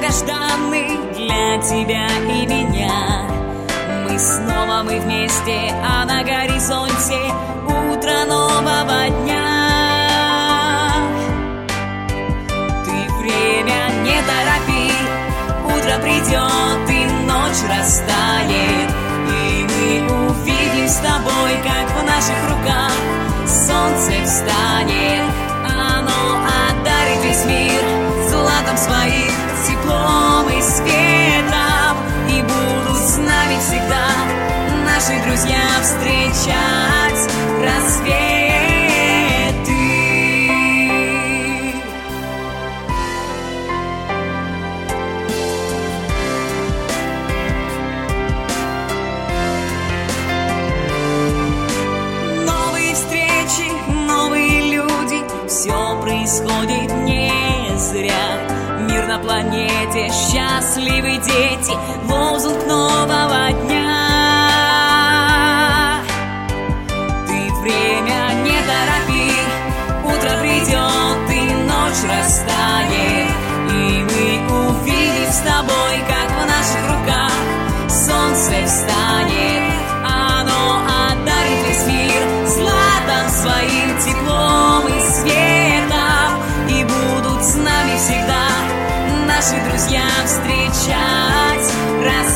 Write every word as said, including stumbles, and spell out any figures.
долгожданный для тебя и меня. Мы снова, мы вместе, а на горизонте утро нового дня. Ты время не торопи, утро придет и ночь растает, и мы увидим с тобой, как в наших руках солнце встанет. Оно одарит весь мир златом своим, теплом и светом, и будут с нами всегда наши друзья встречать рассветы. Новые встречи, новые люди, все происходит не зря. Мир на планете, счастливые дети, лозунг нового дня. Ты время не торопи, утро придет и ночь растает, и мы увидим с тобой, как в наших руках солнце встанет. Оно одарит весь мир златом своим, теплом и светом, и будут с нами всегда наши друзья встречать.